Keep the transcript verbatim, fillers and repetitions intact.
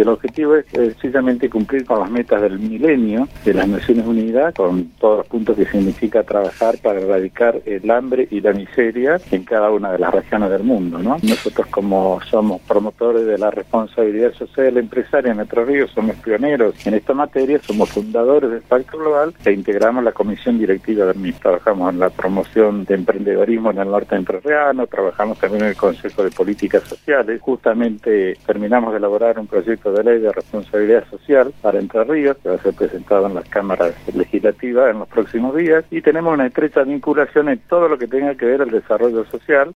Y el objetivo es precisamente cumplir con las metas del milenio de las Naciones Unidas, con todos los puntos que significa trabajar para erradicar el hambre y la miseria en cada una de las regiones del mundo, ¿no? Nosotros, como somos promotores de la responsabilidad social empresaria en Entre Ríos, somos pioneros en esta materia, somos fundadores del Pacto Global e integramos la comisión directiva del M I S. Trabajamos en la promoción de emprendedorismo en el norte entrerriano, trabajamos también en el Consejo de Políticas Sociales. Justamente terminamos de elaborar un proyecto de ley de responsabilidad social para Entre Ríos, que va a ser presentado en las cámaras legislativas en los próximos días, y tenemos una estrecha vinculación en todo lo que tenga que ver el desarrollo social,